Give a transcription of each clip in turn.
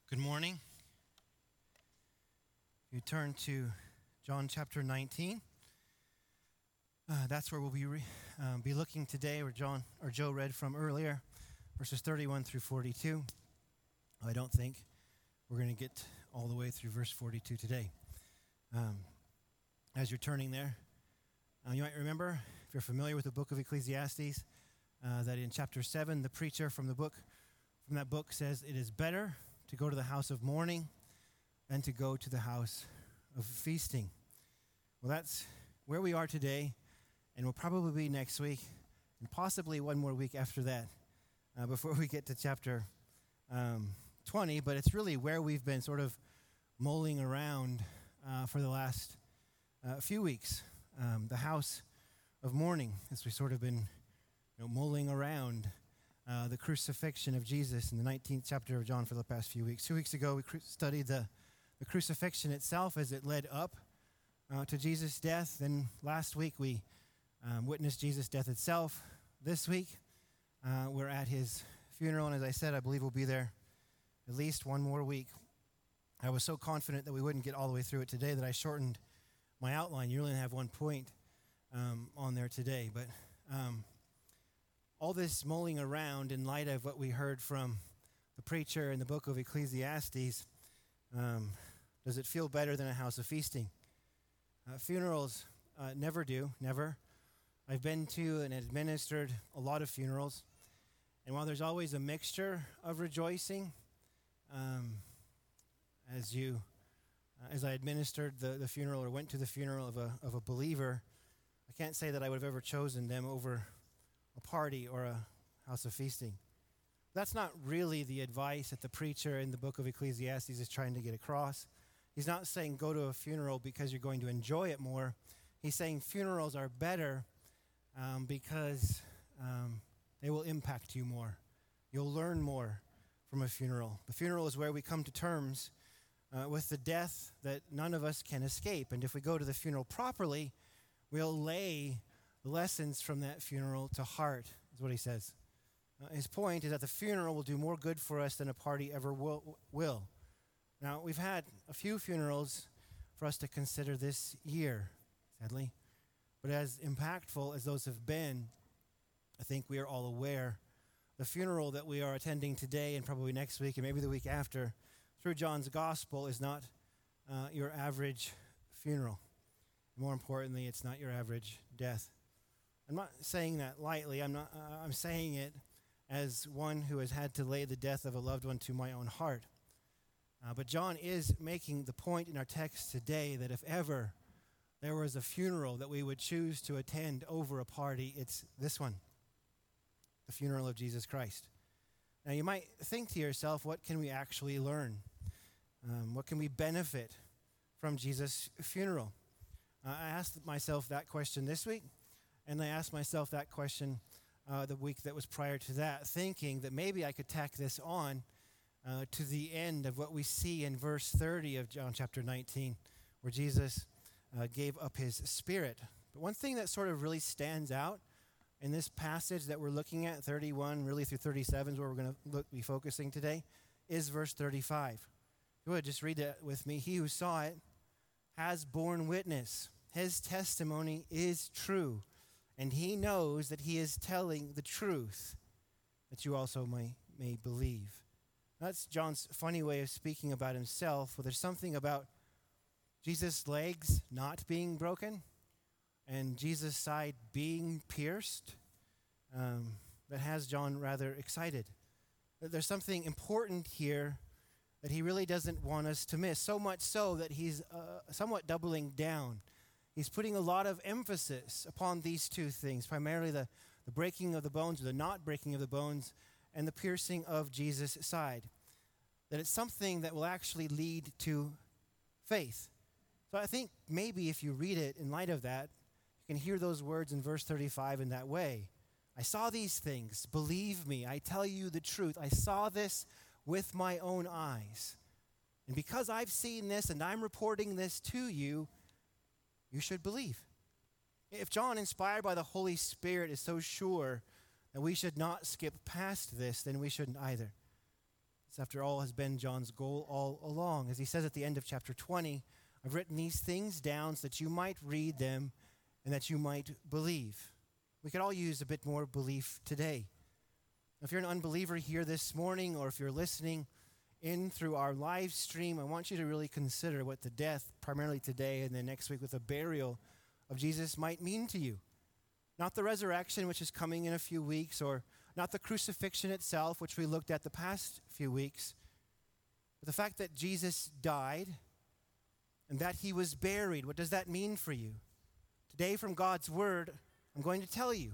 Good morning. You turn to John chapter 19. That's where we'll be looking today, where Joe read from earlier, verses 31 through 42. I don't think we're going to get all the way through verse 42 today. As you're turning there, you might remember, if you're familiar with the book of Ecclesiastes, that in chapter 7, the preacher from that book says, "It is better to go to the house of mourning than to go to the house of feasting." Well, that's where we are today, and we'll probably be next week, and possibly one more week after that, before we get to chapter 20. But it's really where we've been sort of mulling around for the last few weeks, the house of mourning, as we've sort of been mulling around the crucifixion of Jesus in the 19th chapter of John for the past few weeks. 2 weeks ago, we studied the crucifixion itself as it led up to Jesus' death. Then last week, we witnessed Jesus' death itself. This week, we're at his funeral, and as I said, I believe we'll be there at least one more week. I was so confident that we wouldn't get all the way through it today that I shortened my outline. You only have one point on there today, but all this mulling around in light of what we heard from the preacher in the book of Ecclesiastes, does it feel better than a house of feasting? Funerals never do, never. I've been to and administered a lot of funerals, and while there's always a mixture of rejoicing, as I administered the funeral or went to the funeral of a believer, I can't say that I would have ever chosen them over a party or a house of feasting. That's not really the advice that the preacher in the book of Ecclesiastes is trying to get across. He's not saying go to a funeral because you're going to enjoy it more. He's saying funerals are better because they will impact you more. You'll learn more from a funeral. The funeral is where we come to terms with the death that none of us can escape. And if we go to the funeral properly, we'll lay the lessons from that funeral to heart, is what he says. His point is that the funeral will do more good for us than a party ever will. Now, we've had a few funerals for us to consider this year, sadly. But as impactful as those have been, I think we are all aware the funeral that we are attending today and probably next week and maybe the week after through John's gospel is not your average funeral. More importantly, it's not your average death. I'm not saying that lightly. I'm saying it as one who has had to lay the death of a loved one to my own heart. But John is making the point in our text today that if ever there was a funeral that we would choose to attend over a party, it's this one, the funeral of Jesus Christ. Now, you might think to yourself, what can we actually learn? What can we benefit from Jesus' funeral? I asked myself that question this week, and I asked myself that question the week that was prior to that, thinking that maybe I could tack this on to the end of what we see in verse 30 of John chapter 19, where Jesus gave up his spirit. But one thing that sort of really stands out in this passage that we're looking at, 31 really through 37 is where we're going to be focusing today, is verse 35. Go ahead, just read that with me. He who saw it has borne witness. His testimony is true, and he knows that he is telling the truth, that you also may believe. That's John's funny way of speaking about himself. Well, there's something about Jesus' legs not being broken and Jesus' side being pierced that has John rather excited. There's something important here that he really doesn't want us to miss, so much so that he's somewhat doubling down. He's putting a lot of emphasis upon these two things, primarily the breaking of the bones, or the not breaking of the bones, and the piercing of Jesus' side. That it's something that will actually lead to faith. So I think maybe if you read it in light of that, you can hear those words in verse 35 in that way. I saw these things. Believe me, I tell you the truth. I saw this with my own eyes. And because I've seen this and I'm reporting this to you, you should believe. If John, inspired by the Holy Spirit, is so sure that we should not skip past this, then we shouldn't either. This, after all, has been John's goal all along. As he says at the end of chapter 20, I've written these things down so that you might read them and that you might believe. We could all use a bit more belief today. If you're an unbeliever here this morning, or if you're listening in through our live stream, I want you to really consider what the death, primarily today and then next week with the burial of Jesus, might mean to you. Not the resurrection, which is coming in a few weeks, or not the crucifixion itself, which we looked at the past few weeks, but the fact that Jesus died and that he was buried. What does that mean for you? Today, from God's word, I'm going to tell you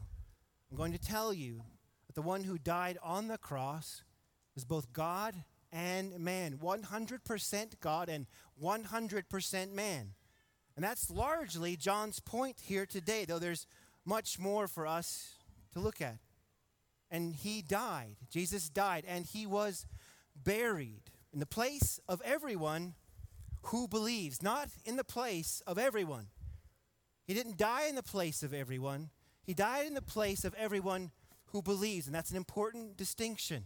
that the one who died on the cross is both God and man, 100% God and 100% man. And that's largely John's point here today, though there's much more for us to look at. And he died. Jesus died, and he was buried in the place of everyone who believes, not in the place of everyone. He didn't die in the place of everyone. He died in the place of everyone who believes, and that's an important distinction.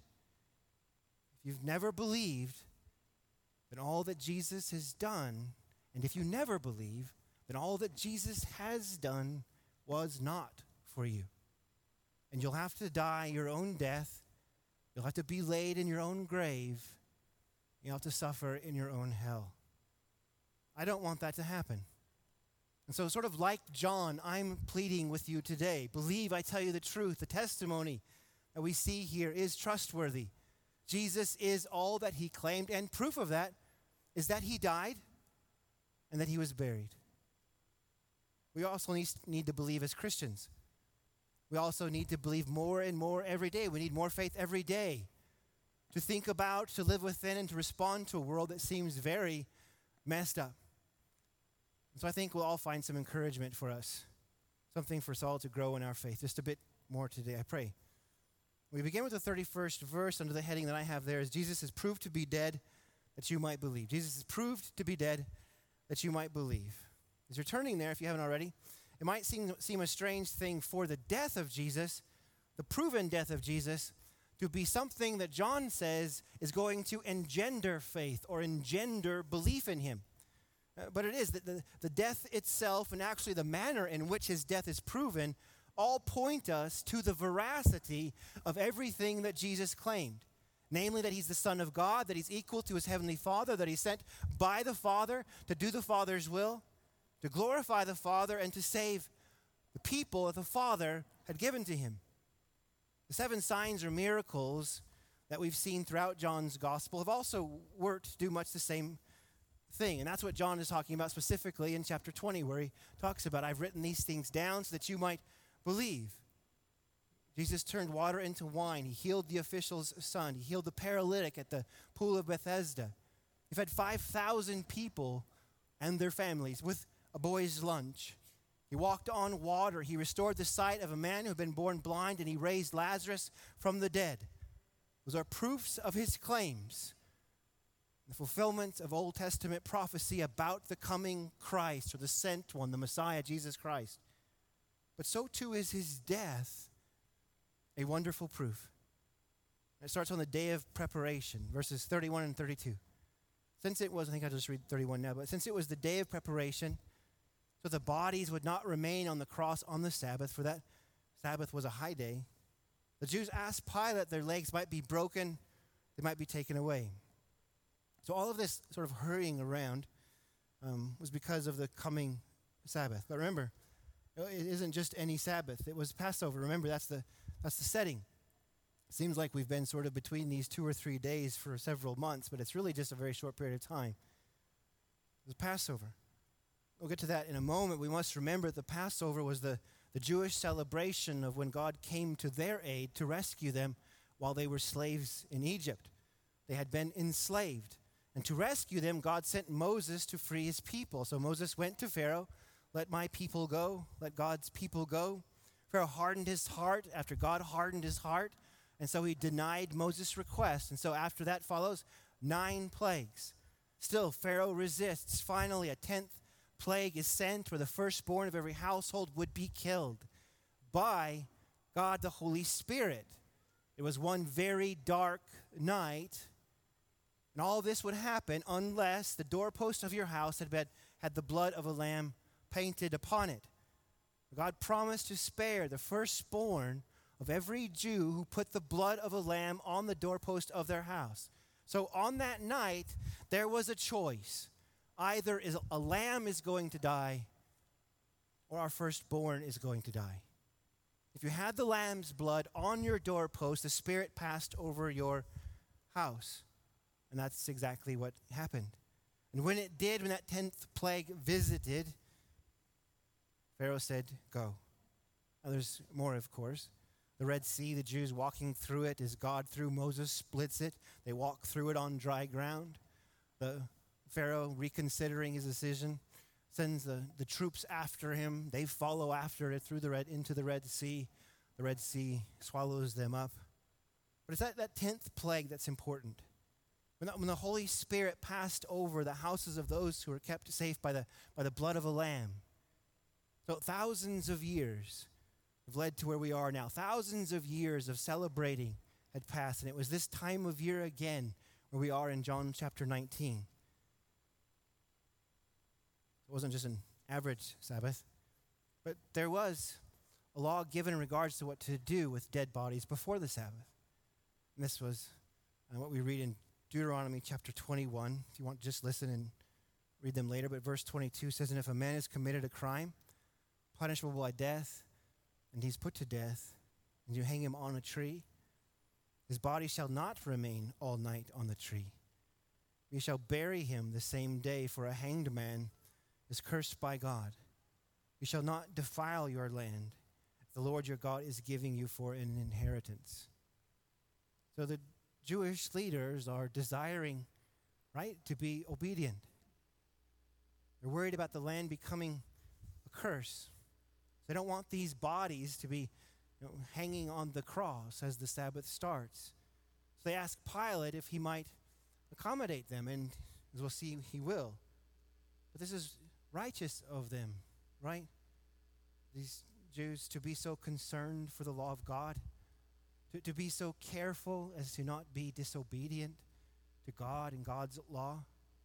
If you've never believed, then all that Jesus has done, and if you never believe, then all that Jesus has done was not for you. And you'll have to die your own death. You'll have to be laid in your own grave. You'll have to suffer in your own hell. I don't want that to happen. And so sort of like John, I'm pleading with you today. Believe I tell you the truth. The testimony that we see here is trustworthy. Jesus is all that he claimed, and proof of that is that he died and that he was buried. We also need to believe as Christians. We also need to believe more and more every day. We need more faith every day to think about, to live within, and to respond to a world that seems very messed up. So I think we'll all find some encouragement for us, something for us all to grow in our faith, just a bit more today, I pray. We begin with the 31st verse under the heading that I have there is Jesus is proved to be dead that you might believe. Jesus is proved to be dead that you might believe. As you're turning there, if you haven't already, it might seem a strange thing for the death of Jesus, the proven death of Jesus, to be something that John says is going to engender faith or engender belief in him. But it is that the death itself and actually the manner in which his death is proven all point us to the veracity of everything that Jesus claimed. Namely, that he's the Son of God, that he's equal to his heavenly Father, that he's sent by the Father to do the Father's will, to glorify the Father, and to save the people that the Father had given to him. The 7 signs or miracles that we've seen throughout John's gospel have also worked to do much the same thing. And that's what John is talking about specifically in chapter 20, where he talks about, I've written these things down so that you might believe. Jesus turned water into wine. He healed the official's son. He healed the paralytic at the pool of Bethesda. He fed 5,000 people and their families with a boy's lunch. He walked on water. He restored the sight of a man who had been born blind, and he raised Lazarus from the dead. Those are proofs of his claims, the fulfillment of Old Testament prophecy about the coming Christ, or the sent one, the Messiah, Jesus Christ. But so too is his death a wonderful proof. It starts on the day of preparation, verses 31 and 32. Since it was, I think I'll just read 31 now, but since it was the day of preparation, so the bodies would not remain on the cross on the Sabbath, for that Sabbath was a high day, the Jews asked Pilate their legs might be broken, they might be taken away. So all of this sort of hurrying around was because of the coming Sabbath. But remember, it isn't just any Sabbath. It was Passover. Remember, that's the setting. It seems like we've been sort of between these 2 or 3 days for several months, but it's really just a very short period of time. It was Passover. We'll get to that in a moment. We must remember that the Passover was the Jewish celebration of when God came to their aid to rescue them while they were slaves in Egypt. They had been enslaved. And to rescue them, God sent Moses to free his people. So Moses went to Pharaoh, let my people go, let God's people go. Pharaoh hardened his heart after God hardened his heart. And so he denied Moses' request. And so after that follows 9 plagues. Still, Pharaoh resists. Finally, a 10th plague is sent where the firstborn of every household would be killed by God the Holy Spirit. It was one very dark night And all this would happen unless the doorpost of your house had the blood of a lamb painted upon it. God promised to spare the firstborn of every Jew who put the blood of a lamb on the doorpost of their house. So on that night, there was a choice. Either a lamb is going to die or our firstborn is going to die. If you had the lamb's blood on your doorpost, the Spirit passed over your house. And that's exactly what happened. And when it did, when that 10th plague visited, Pharaoh said, go. Now there's more, of course. The Red Sea, the Jews walking through it as God through Moses splits it. They walk through it on dry ground. The Pharaoh, reconsidering his decision, sends the troops after him. They follow after it into the Red Sea. The Red Sea swallows them up. But it's that 10th plague that's important. When the Holy Spirit passed over the houses of those who were kept safe by the blood of a lamb. So thousands of years have led to where we are now. Thousands of years of celebrating had passed, and it was this time of year again where we are in John chapter 19. It wasn't just an average Sabbath, but there was a law given in regards to what to do with dead bodies before the Sabbath. And this was what we read in Deuteronomy chapter 21. If you want, just listen and read them later. But verse 22 says, and if a man has committed a crime, punishable by death, and he's put to death, and you hang him on a tree, his body shall not remain all night on the tree. You shall bury him the same day, for a hanged man is cursed by God. You shall not defile your land. The Lord your God is giving you for an inheritance. So the Jewish leaders are desiring, right, to be obedient. They're worried about the land becoming a curse. They don't want these bodies to be hanging on the cross as the Sabbath starts. So they ask Pilate if he might accommodate them, and as we'll see, he will. But this is righteous of them, right? These Jews to be so concerned for the law of God, to be so careful as to not be disobedient to God and God's law.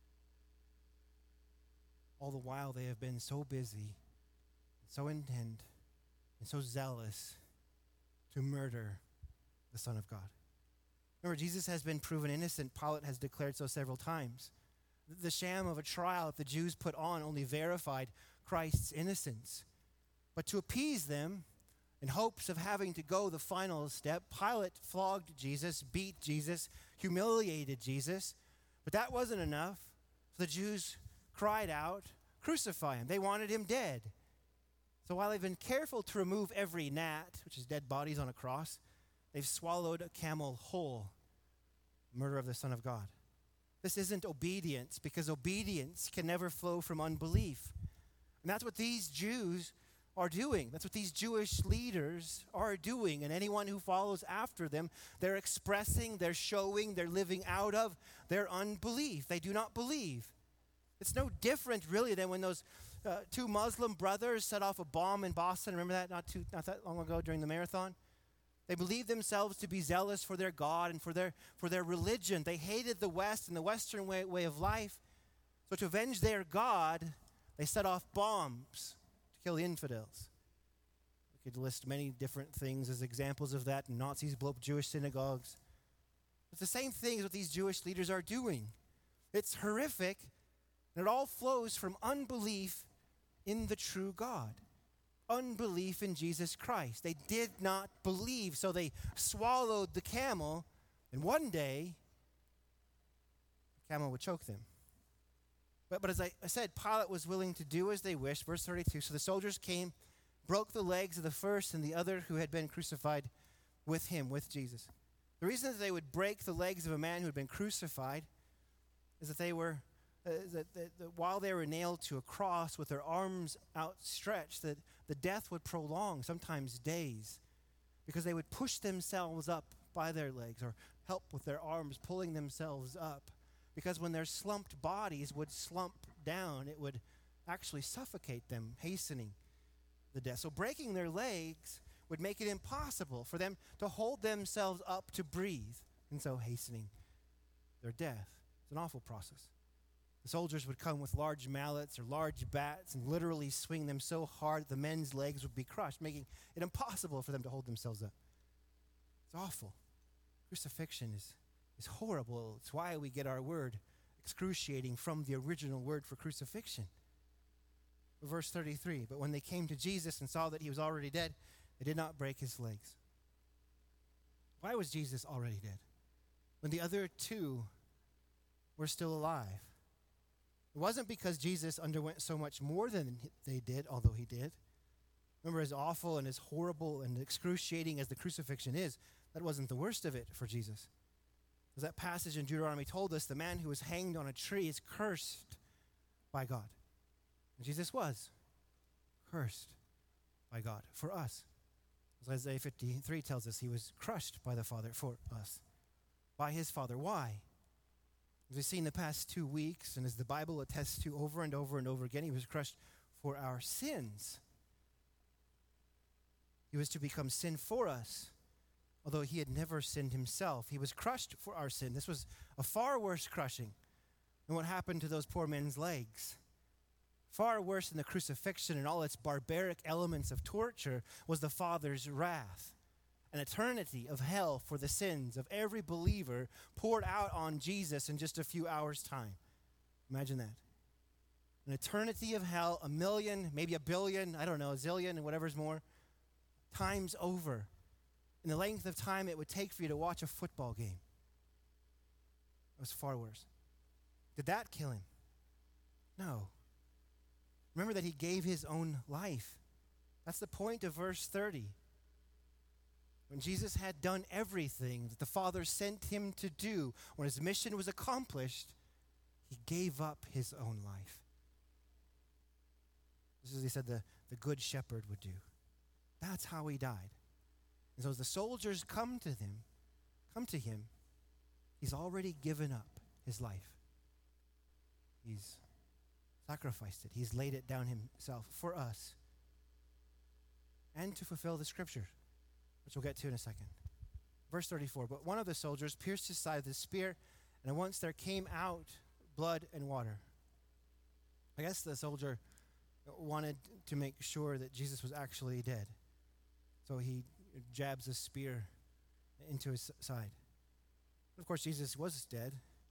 All the while they have been so busy, so intent, and so zealous to murder the Son of God. Remember, Jesus has been proven innocent. Pilate has declared so several times. The sham of a trial that the Jews put on only verified Christ's innocence. But to appease them, in hopes of having to go the final step, Pilate flogged Jesus, beat Jesus, humiliated Jesus. But that wasn't enough. So the Jews cried out, crucify him. They wanted him dead. So while they've been careful to remove every gnat, which is dead bodies on a cross, they've swallowed a camel whole. Murder of the Son of God. This isn't obedience, because obedience can never flow from unbelief. And that's what these Jews are doing. That's what these Jewish leaders are doing. And anyone who follows after them, they're expressing, they're showing, they're living out of their unbelief. They do not believe. It's no different, really, than when those two Muslim brothers set off a bomb in Boston. Remember that not that long ago during the marathon? They believed themselves to be zealous for their God and for their religion. They hated the West and the Western way of life. So to avenge their God, they set off bombs to kill the infidels. We could list many different things as examples of that. Nazis blew up Jewish synagogues. It's the same thing as what these Jewish leaders are doing. It's horrific, and it all flows from unbelief in the true God. Unbelief in Jesus Christ. They did not believe, so they swallowed the camel, and one day, the camel would choke them. But as I said, Pilate was willing to do as they wished. Verse 32, so the soldiers came, broke the legs of the first and the other who had been crucified with him, with Jesus. The reason that they would break the legs of a man who had been crucified is that they were that while they were nailed to a cross with their arms outstretched, that the death would prolong, sometimes days, because they would push themselves up by their legs or help with their arms pulling themselves up. Because when their slumped bodies would slump down, it would actually suffocate them, hastening the death. So breaking their legs would make it impossible for them to hold themselves up to breathe, and so hastening their death. It's an awful process. The soldiers would come with large mallets or large bats and literally swing them so hard that the men's legs would be crushed, making it impossible for them to hold themselves up. It's awful. Crucifixion is horrible. It's why we get our word excruciating from the original word for crucifixion. Verse 33, but when they came to Jesus and saw that he was already dead, they did not break his legs. Why was Jesus already dead when the other two were still alive? It wasn't because Jesus underwent so much more than they did, although he did. Remember, as awful and as horrible and excruciating as the crucifixion is, that wasn't the worst of it for Jesus. As that passage in Deuteronomy told us, the man who was hanged on a tree is cursed by God. And Jesus was cursed by God for us. As Isaiah 53 tells us, he was crushed by the Father for us, by his Father. Why? As we've seen the past 2 weeks, and as the Bible attests to over and over and over again, he was crushed for our sins. He was to become sin for us, although he had never sinned himself. He was crushed for our sin. This was a far worse crushing than what happened to those poor men's legs. Far worse than the crucifixion and all its barbaric elements of torture was the Father's wrath. An eternity of hell for the sins of every believer poured out on Jesus in just a few hours' time. Imagine that. An eternity of hell, 1 million, maybe 1 billion, I don't know, a zillion and whatever's more, times over. In the length of time it would take for you to watch a football game. It was far worse. Did that kill him? No. Remember that he gave his own life. That's the point of verse 30. When Jesus had done everything that the Father sent him to do, when his mission was accomplished, he gave up his own life. This is, he said, the good shepherd would do. That's how he died. And so as the soldiers come to him, he's already given up his life. He's sacrificed it. He's laid it down himself for us and to fulfill the scripture, which we'll get to in a second. Verse 34, but one of the soldiers pierced his side with a spear, and at once there came out blood and water. I guess the soldier wanted to make sure that Jesus was actually dead. So he jabs a spear into his side. But of course, Jesus was dead,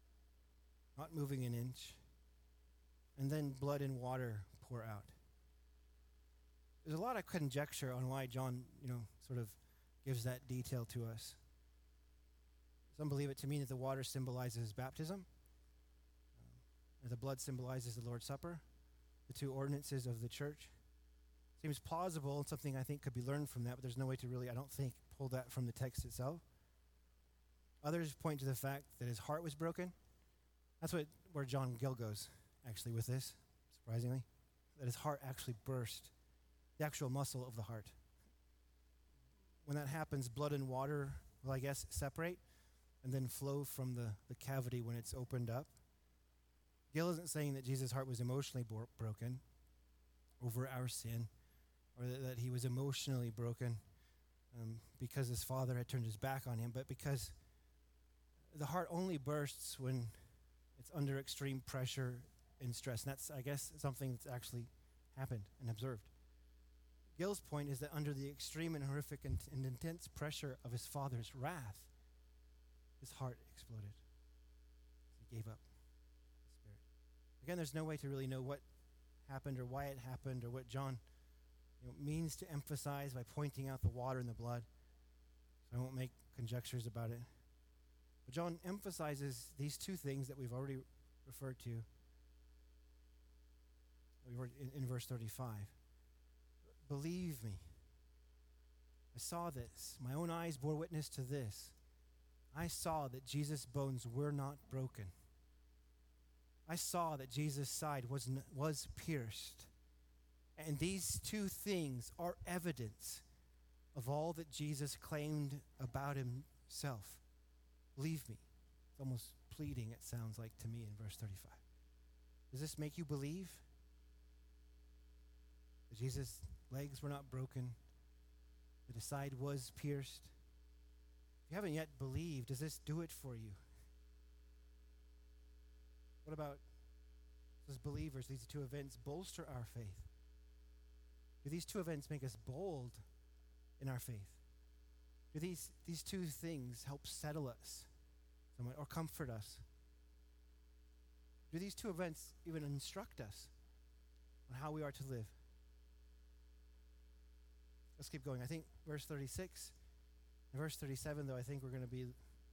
not moving an inch. And then blood and water pour out. There's a lot of conjecture on why John, sort of gives that detail to us. Some believe it to mean that the water symbolizes baptism, and the blood symbolizes the Lord's Supper, the two ordinances of the church. Seems plausible, and something I think could be learned from that, but there's no way to really, I don't think, pull that from the text itself. Others point to the fact that his heart was broken. That's where John Gill goes, actually, with this, surprisingly, that his heart actually burst, the actual muscle of the heart. When that happens, blood and water will, I guess, separate and then flow from the cavity when it's opened up. Gill isn't saying that Jesus' heart was emotionally broken over our sin, or that he was emotionally broken because his Father had turned his back on him, but because the heart only bursts when it's under extreme pressure and stress. And that's, I guess, something that's actually happened and observed. Gill's point is that under the extreme and horrific and intense pressure of his Father's wrath, his heart exploded. He gave up his spirit. Again, there's no way to really know what happened or why it happened or what John means to emphasize by pointing out the water and the blood. So I won't make conjectures about it. But John emphasizes these two things that we've already referred to in verse 35. Believe me. I saw this. My own eyes bore witness to this. I saw that Jesus' bones were not broken. I saw that Jesus' side was pierced. And these two things are evidence of all that Jesus claimed about himself. Believe me. It's almost pleading, it sounds like to me in verse 35. Does this make you believe that Jesus' legs were not broken, that his side was pierced? If you haven't yet believed, does this do it for you? What about, as believers, these two events bolster our faith? Do these two events make us bold in our faith? Do these two things help settle us somewhat or comfort us? Do these two events even instruct us on how we are to live? Let's keep going. I think verse 36 and verse 37, though, I think we're going to be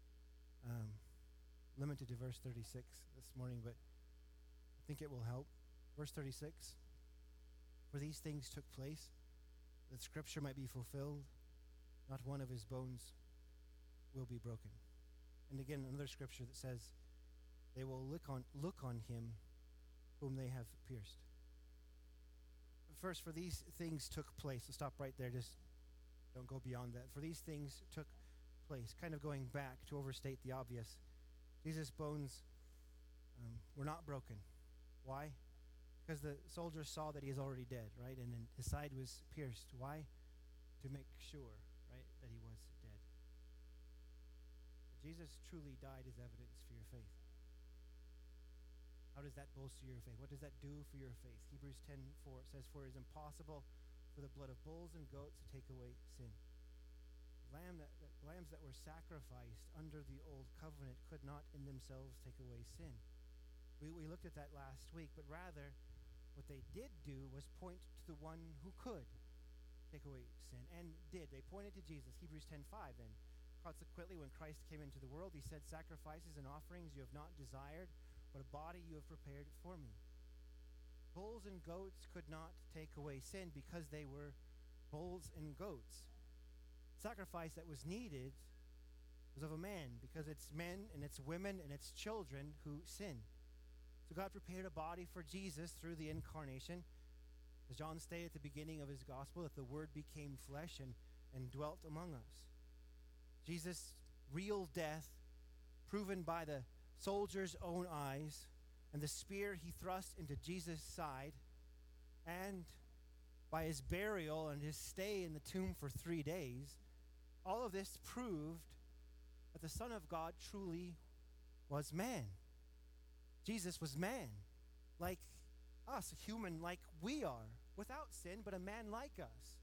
limited to verse 36 this morning, but I think it will help. Verse 36, for these things took place, that Scripture might be fulfilled, not one of his bones will be broken. And again, another scripture that says, they will look on him whom they have pierced. First, for these things took place. So stop right there. Just don't go beyond that. For these things took place. Kind of going back to overstate the obvious. Jesus' bones were not broken. Why? Because the soldiers saw that he is already dead, right? And then his side was pierced. Why? To make sure, right, that he was dead. But Jesus truly died as evidence for your faith. How does that bolster your faith? What does that do for your faith? Hebrews 10:4 says, for it is impossible for the blood of bulls and goats to take away sin. Lambs that were sacrificed under the old covenant could not in themselves take away sin. We looked at that last week, but rather what they did do was point to the one who could take away sin, and did. They pointed to Jesus. Hebrews 10:5 then. Consequently, when Christ came into the world, he said, sacrifices and offerings you have not desired, but a body you have prepared for me. Bulls and goats could not take away sin because they were bulls and goats. Sacrifice that was needed was of a man, because it's men and it's women and it's children who sin. So God prepared a body for Jesus through the incarnation. As John stated at the beginning of his gospel, that the Word became flesh and dwelt among us. Jesus' real death, proven by the soldier's own eyes, and the spear he thrust into Jesus' side, and by his burial and his stay in the tomb for 3 days, all of this proved that the Son of God truly was man. Jesus was man, like us, a human like we are, without sin, but a man like us.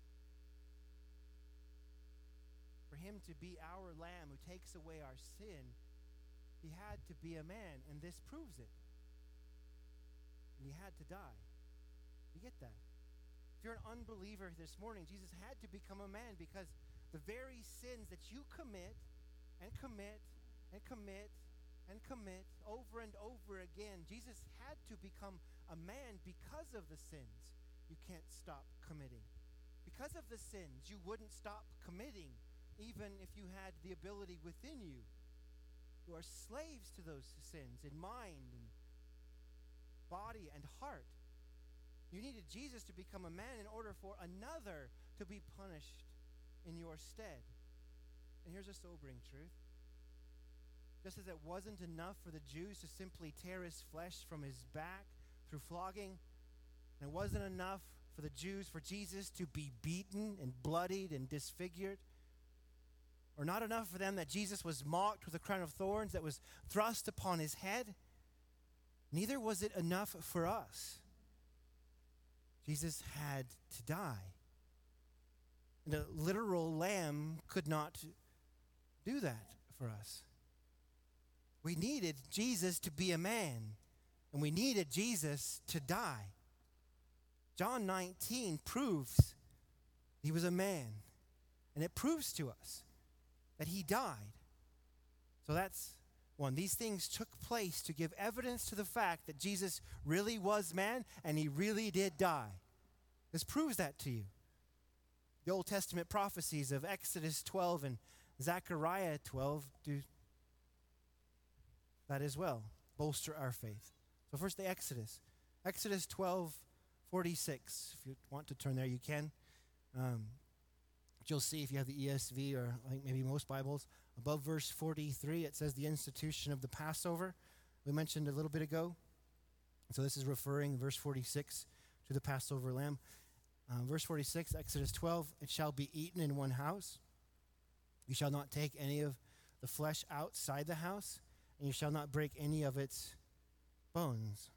For him to be our lamb who takes away our sin, he had to be a man, and this proves it. And he had to die. You get that? If you're an unbeliever this morning, Jesus had to become a man, because the very sins that you commit and commit and commit and commit over and over again, Jesus had to become a man because of the sins you can't stop committing. Because of the sins you wouldn't stop committing, even if you had the ability within you. You are slaves to those sins in mind and body and heart. You needed Jesus to become a man in order for another to be punished in your stead. And here's a sobering truth. Just as it wasn't enough for the Jews to simply tear his flesh from his back through flogging, and it wasn't enough for the Jews for Jesus to be beaten and bloodied and disfigured, or not enough for them that Jesus was mocked with a crown of thorns that was thrust upon his head, neither was it enough for us. Jesus had to die. And a literal lamb could not do that for us. We needed Jesus to be a man, and we needed Jesus to die. John 19 proves he was a man, and it proves to us that he died. So that's one. These things took place to give evidence to the fact that Jesus really was man, and he really did die. This proves that to you. The Old Testament prophecies of Exodus 12 and Zechariah 12 do that as well, bolster our faith. So first the Exodus. Exodus 12:46. If you want to turn there, you can. But you'll see if you have the ESV, or I think maybe most Bibles, above verse 43, it says the institution of the Passover. We mentioned a little bit ago. So this is referring, verse 46, to the Passover lamb. Verse 46, Exodus 12, it shall be eaten in one house. You shall not take any of the flesh outside the house, and you shall not break any of its bones.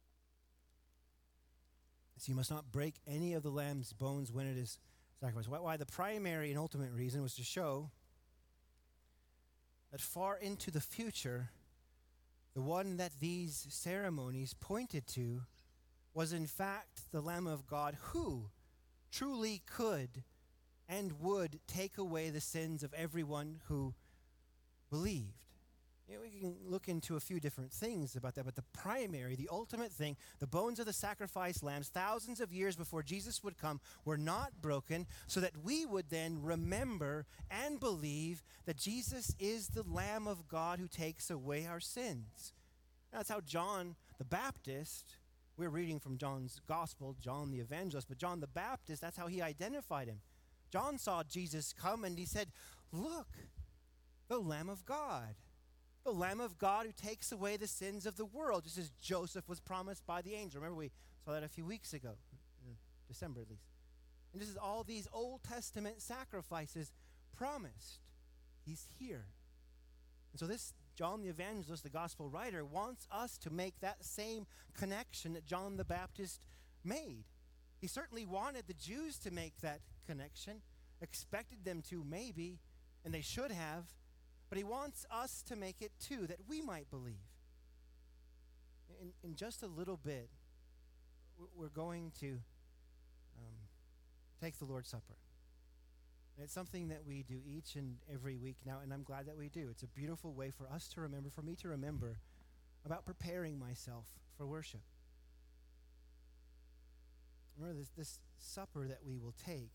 So you must not break any of the lamb's bones when it is sacrificed. Why? The primary and ultimate reason was to show that far into the future, the one that these ceremonies pointed to was in fact the Lamb of God who truly could and would take away the sins of everyone who believed. We can look into a few different things about that, but the primary, the ultimate thing, the bones of the sacrificed lambs, thousands of years before Jesus would come, were not broken, so that we would then remember and believe that Jesus is the Lamb of God who takes away our sins. That's how John the Baptist, we're reading from John's Gospel, John the Evangelist, but John the Baptist, that's how he identified him. John saw Jesus come and he said, "Look, the Lamb of God. The Lamb of God who takes away the sins of the world," just as Joseph was promised by the angel. Remember, we saw that a few weeks ago, December at least. And this is all these Old Testament sacrifices promised. He's here. And so this John the Evangelist, the gospel writer, wants us to make that same connection that John the Baptist made. He certainly wanted the Jews to make that connection, expected them to maybe, and they should have. But he wants us to make it too, that we might believe. In just a little bit, we're going to take the Lord's Supper. And it's something that we do each and every week now, and I'm glad that we do. It's a beautiful way for us to remember, for me to remember, about preparing myself for worship. Remember this supper that we will take,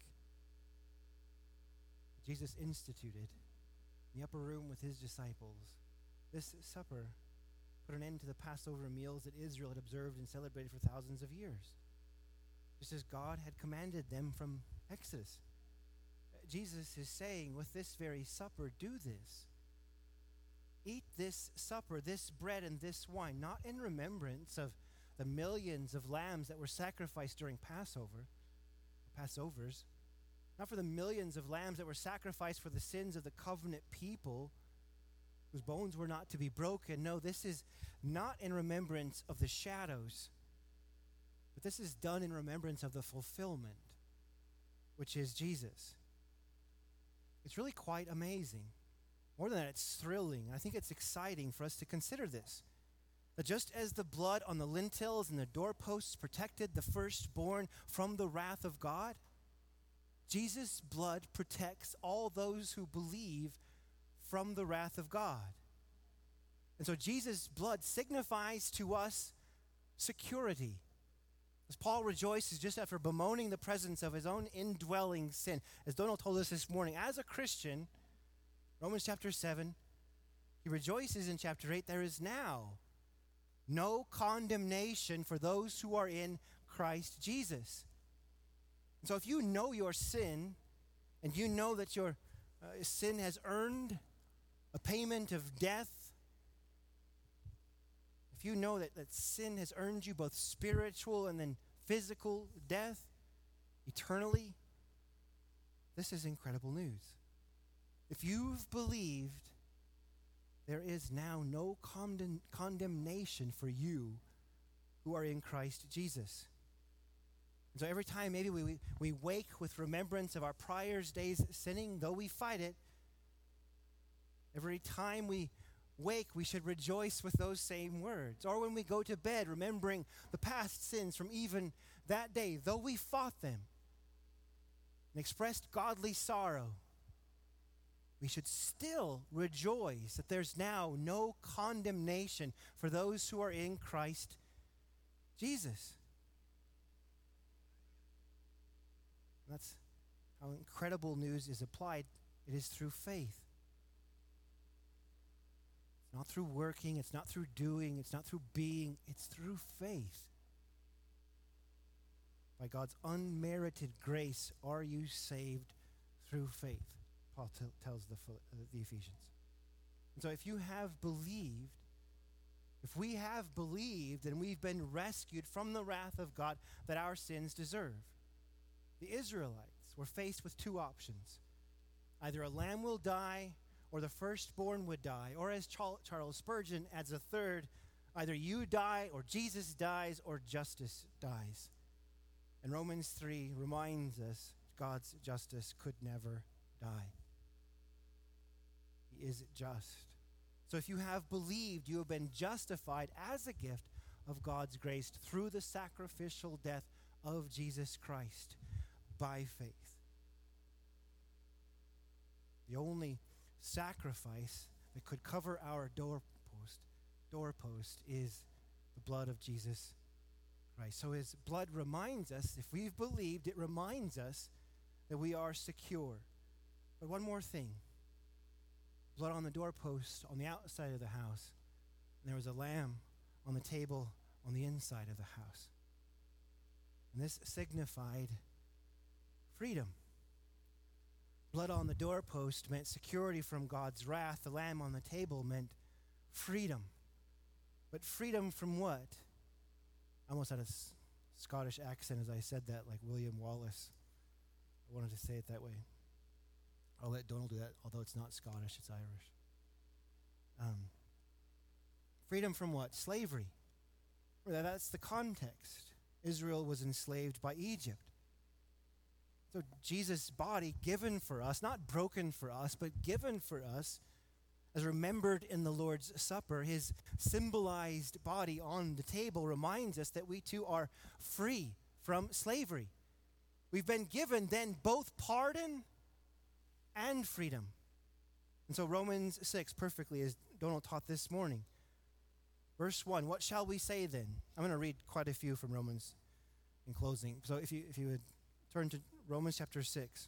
Jesus instituted in the upper room with his disciples. This supper put an end to the Passover meals that Israel had observed and celebrated for thousands of years, just as God had commanded them from Exodus. Jesus is saying, with this very supper, do this. Eat this supper, this bread and this wine, not in remembrance of the millions of lambs that were sacrificed during Passovers, not for the millions of lambs that were sacrificed for the sins of the covenant people whose bones were not to be broken. No, this is not in remembrance of the shadows, but this is done in remembrance of the fulfillment, which is Jesus. It's really quite amazing. More than that, it's thrilling. I think it's exciting for us to consider this. That just as the blood on the lintels and the doorposts protected the firstborn from the wrath of God, Jesus' blood protects all those who believe from the wrath of God. And so Jesus' blood signifies to us security. As Paul rejoices just after bemoaning the presence of his own indwelling sin. As Donald told us this morning, as a Christian, Romans chapter 7, he rejoices in chapter 8, there is now no condemnation for those who are in Christ Jesus. And so if you know your sin, and you know that your sin has earned a payment of death, if you know that sin has earned you both spiritual and then physical death eternally, this is incredible news. If you've believed, there is now no condemnation for you who are in Christ Jesus. And so every time maybe we wake with remembrance of our prior days sinning, though we fight it, every time we wake, we should rejoice with those same words. Or when we go to bed, remembering the past sins from even that day, though we fought them and expressed godly sorrow, we should still rejoice that there's now no condemnation for those who are in Christ Jesus. That's how incredible news is applied. It is through faith. It's not through working, it's not through doing, it's not through being, it's through faith. By God's unmerited grace are you saved through faith, Paul tells the Ephesians. And so if you have believed, if we have believed and we've been rescued from the wrath of God that our sins deserve, the Israelites were faced with two options. Either a lamb will die or the firstborn would die. Or as Charles Spurgeon adds a third, Either you die, or Jesus dies, or justice dies. And Romans 3 reminds us God's justice could never die. He is just. So if you have believed, you have been justified as a gift of God's grace through the sacrificial death of Jesus Christ by faith. The only sacrifice that could cover our doorpost is the blood of Jesus Christ. So his blood reminds us, if we've believed, it reminds us that we are secure. But one more thing. Blood on the doorpost on the outside of the house. And there was a lamb on the table on the inside of the house. And this signified freedom. Blood on the doorpost meant security from God's wrath. The lamb on the table meant freedom. But freedom from what? I almost had a Scottish accent as I said that, like William Wallace. I wanted to say it that way. I'll let Donald do that, although it's not Scottish, it's Irish. Freedom from what? Slavery. That's the context. Israel was enslaved by Egypt. So Jesus' body given for us, not broken for us, but given for us, as remembered in the Lord's Supper, his symbolized body on the table reminds us that we too are free from slavery. We've been given then both pardon and freedom. And so Romans 6 perfectly, as Donald taught this morning. Verse 1, what shall we say then? I'm going to read quite a few from Romans in closing. So if you would turn to Romans chapter 6.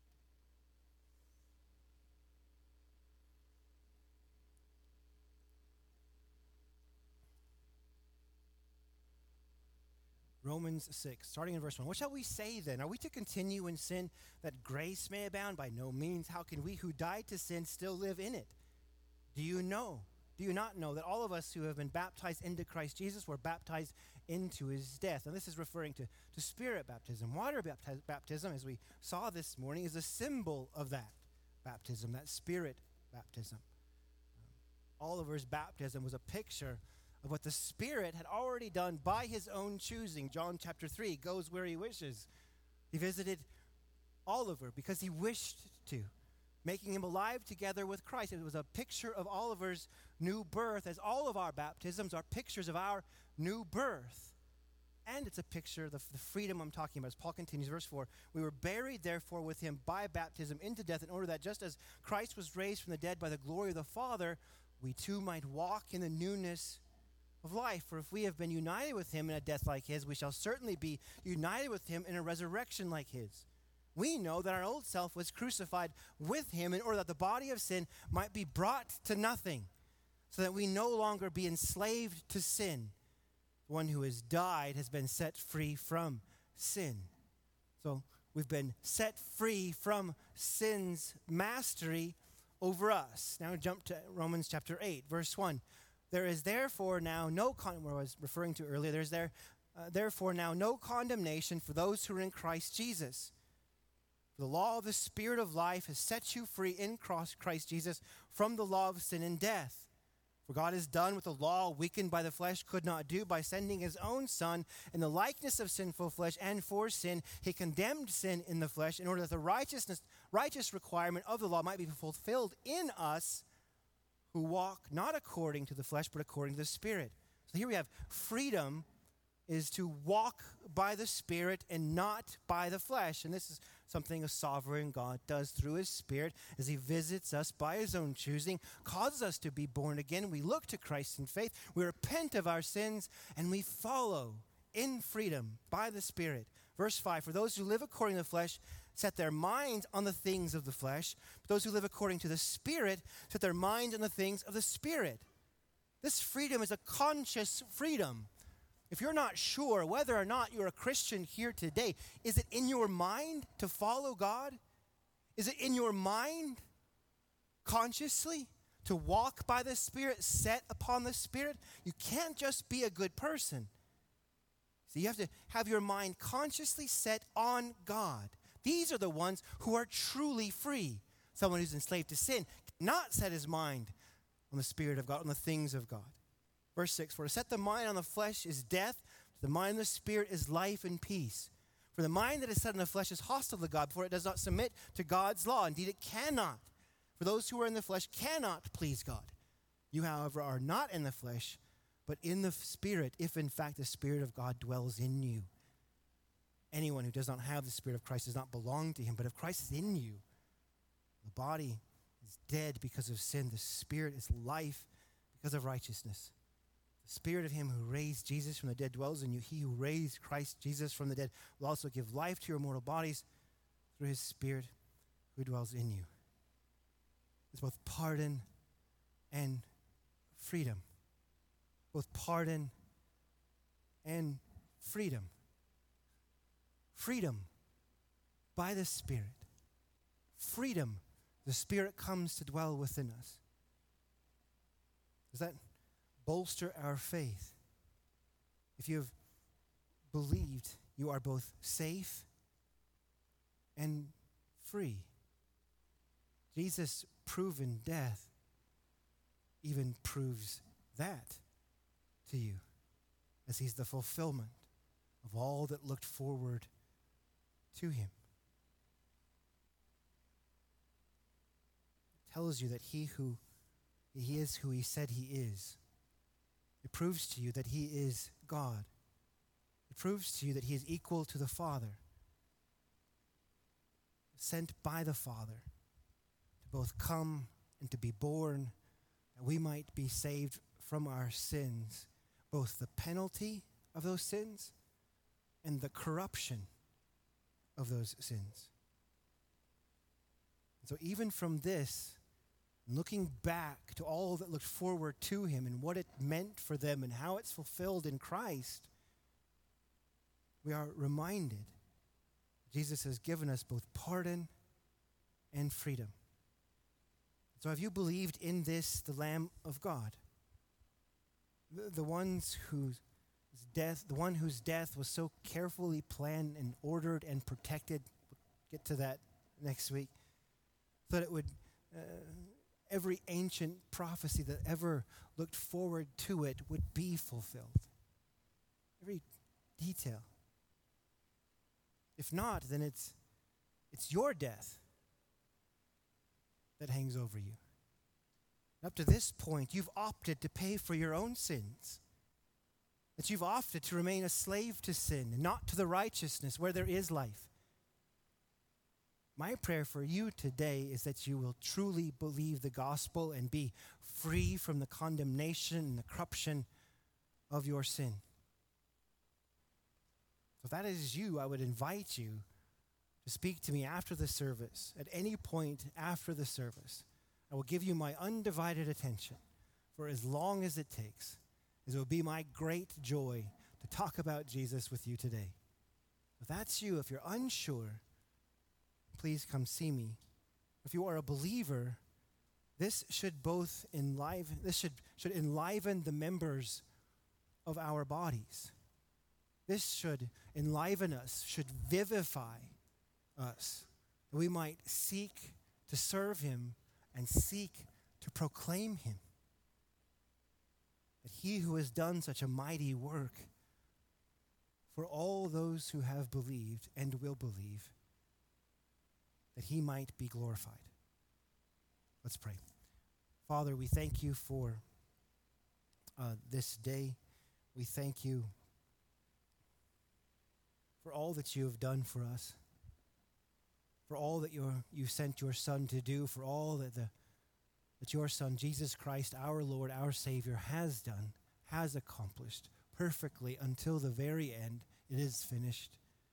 Romans 6, starting in verse 1. What shall we say then? Are we to continue in sin that grace may abound? By no means. How can we who died to sin still live in it? Do you not know that all of us who have been baptized into Christ Jesus were baptized into his death? And this is referring to spirit baptism. Water baptism, as we saw this morning, is a symbol of that baptism, that spirit baptism. Oliver's baptism was a picture of what the Spirit had already done by his own choosing. John chapter 3 goes where he wishes. He visited Oliver because he wished to, making him alive together with Christ. It was a picture of Oliver's new birth, as all of our baptisms are pictures of our new birth. And it's a picture of the freedom I'm talking about. As Paul continues, verse 4, we were buried, therefore, with him by baptism into death, in order that just as Christ was raised from the dead by the glory of the Father, we too might walk in the newness of life. For if we have been united with him in a death like his, we shall certainly be united with him in a resurrection like his. We know that our old self was crucified with him in order that the body of sin might be brought to nothing, so that we no longer be enslaved to sin. One who has died has been set free from sin. So we've been set free from sin's mastery over us. Now jump to Romans chapter 8, verse 1. There is therefore now no where I was referring to earlier. There's therefore now no condemnation for those who are in Christ Jesus. The law of the Spirit of life has set you free in Christ Jesus from the law of sin and death. For God has done what the law, weakened by the flesh, could not do by sending his own Son in the likeness of sinful flesh, and for sin he condemned sin in the flesh in order that the righteous requirement of the law might be fulfilled in us who walk not according to the flesh, but according to the Spirit. So here we have freedom is to walk by the Spirit and not by the flesh. And this is something a sovereign God does through his Spirit as he visits us by his own choosing, causes us to be born again. We look to Christ in faith, we repent of our sins, and we follow in freedom by the Spirit. Verse 5, for those who live according to the flesh set their minds on the things of the flesh, but those who live according to the Spirit set their minds on the things of the Spirit. This freedom is a conscious freedom. If you're not sure whether or not you're a Christian here today, is it in your mind to follow God? Is it in your mind consciously to walk by the Spirit, set upon the Spirit? You can't just be a good person. So you have to have your mind consciously set on God. These are the ones who are truly free. Someone who's enslaved to sin cannot set his mind on the Spirit of God, on the things of God. Verse 6, for to set the mind on the flesh is death, the mind of the Spirit is life and peace. For the mind that is set on the flesh is hostile to God, for it does not submit to God's law. Indeed, it cannot. For those who are in the flesh cannot please God. You, however, are not in the flesh, but in the Spirit, if in fact the Spirit of God dwells in you. Anyone who does not have the Spirit of Christ does not belong to him. But if Christ is in you, the body is dead because of sin. The Spirit is life because of righteousness. The Spirit of him who raised Jesus from the dead dwells in you. He who raised Christ Jesus from the dead will also give life to your mortal bodies through his Spirit who dwells in you. It's both pardon and freedom. Both pardon and freedom. Freedom by the Spirit. Freedom, the Spirit comes to dwell within us. Does that bolster our faith? If you have believed, you are both safe and free. Jesus' proven death even proves that to you, as he's the fulfillment of all that looked forward to him. It tells you that he is who he said he is. It proves to you that he is God. It proves to you that he is equal to the Father, sent by the Father to both come and to be born, that we might be saved from our sins, both the penalty of those sins and the corruption of those sins. And so even from this, looking back to all that looked forward to him and what it meant for them and how it's fulfilled in Christ, we are reminded Jesus has given us both pardon and freedom. So have you believed in this, the Lamb of God? The one whose death was so carefully planned and ordered and protected. We'll get to that next week. So that it would, every ancient prophecy that ever looked forward to it would be fulfilled. Every detail. If not, then it's your death that hangs over you. Up to this point, you've opted to pay for your own sins. That you've opted to remain a slave to sin and not to the righteousness where there is life. My prayer for you today is that you will truly believe the gospel and be free from the condemnation and the corruption of your sin. So if that is you, I would invite you to speak to me after the service, at any point after the service. I will give you my undivided attention for as long as it takes, as it will be my great joy to talk about Jesus with you today. If that's you, if you're unsure, please come see me. If you are a believer, this should enliven the members of our bodies. This should enliven us, should vivify us, that we might seek to serve him and seek to proclaim him. That he who has done such a mighty work for all those who have believed and will believe, that he might be glorified. Let's pray. Father, we thank you for this day. We thank you for all that you have done for us, for all that you sent your Son to do, for all that your Son, Jesus Christ, our Lord, our Savior, has done, has accomplished perfectly until the very end. It is finished.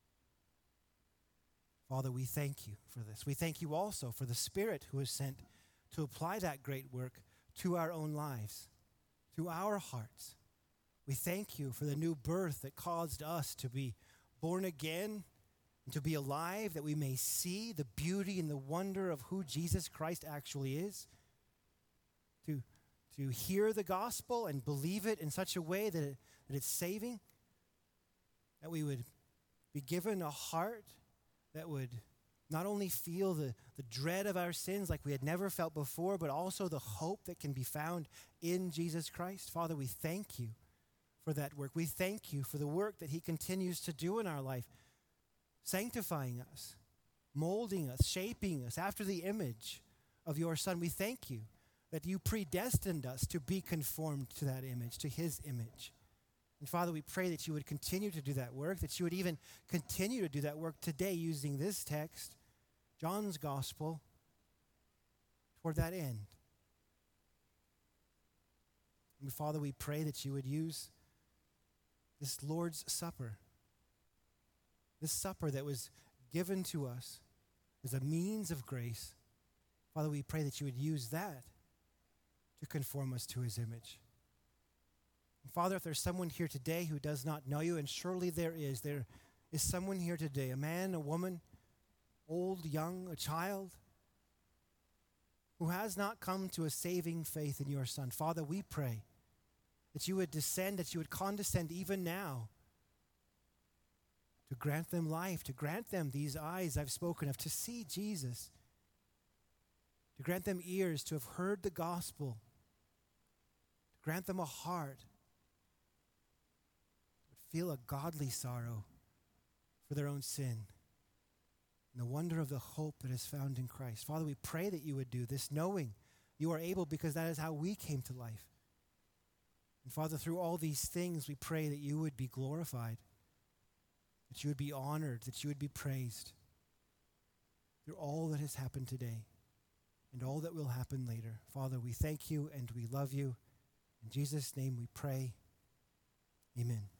Father, we thank you for this. We thank you also for the Spirit who is sent to apply that great work to our own lives, to our hearts. We thank you for the new birth that caused us to be born again and to be alive, that we may see the beauty and the wonder of who Jesus Christ actually is, to hear the gospel and believe it in such a way that it's saving, that we would be given a heart that would not only feel the dread of our sins like we had never felt before, but also the hope that can be found in Jesus Christ. Father, we thank you for that work. We thank you for the work that he continues to do in our life, sanctifying us, molding us, shaping us after the image of your Son. We thank you that you predestined us to be conformed to that image, to his image. And Father, we pray that you would continue to do that work, that you would even continue to do that work today using this text, John's gospel, toward that end. And Father, we pray that you would use this Lord's Supper, this supper that was given to us as a means of grace. Father, we pray that you would use that to conform us to his image. And Father, if there's someone here today who does not know you, and surely there is someone here today, a man, a woman, old, young, a child, who has not come to a saving faith in your Son. Father, we pray that you would descend, that you would condescend even now to grant them life, to grant them these eyes I've spoken of, to see Jesus, to grant them ears to have heard the gospel, to grant them a heart that would feel a godly sorrow for their own sin and the wonder of the hope that is found in Christ. Father, we pray that you would do this, knowing you are able, because that is how we came to life. And Father, through all these things, we pray that you would be glorified, that you would be honored, that you would be praised through all that has happened today and all that will happen later. Father, we thank you and we love you. In Jesus' name we pray. Amen.